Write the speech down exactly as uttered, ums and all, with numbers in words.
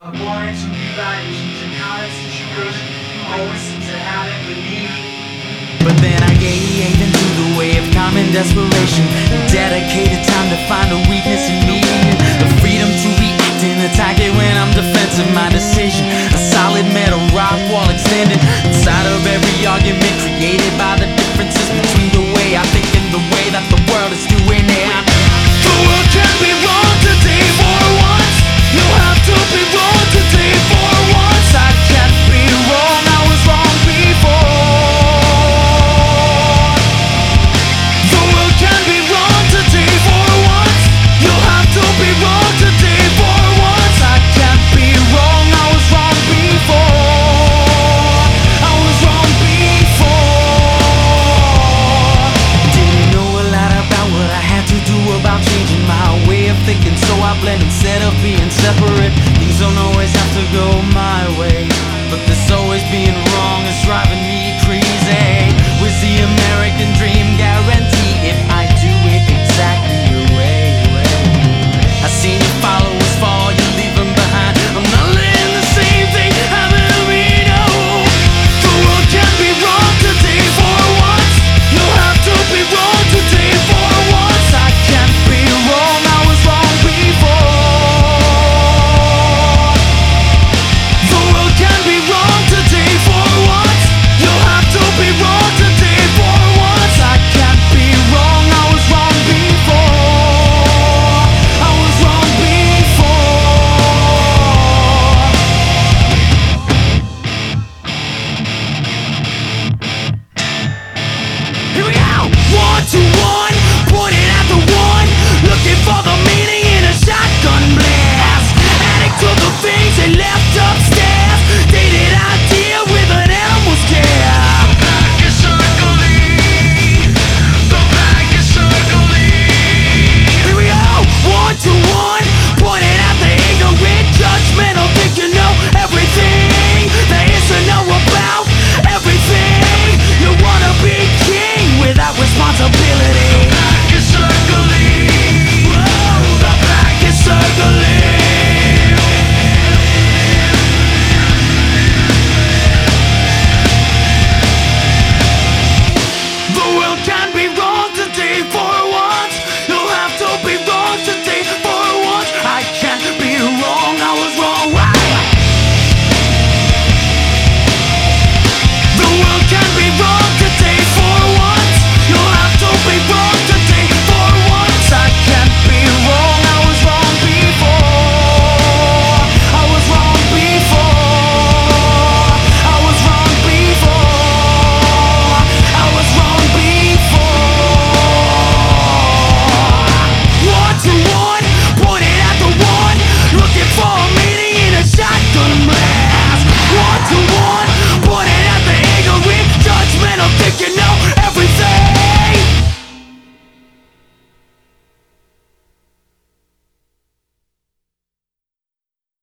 Wanted to rewrite issues and how that situation always seems to happen with me. But then I gave into the way of common desperation, dedicated time to find a weakness in me, the freedom to react in a target when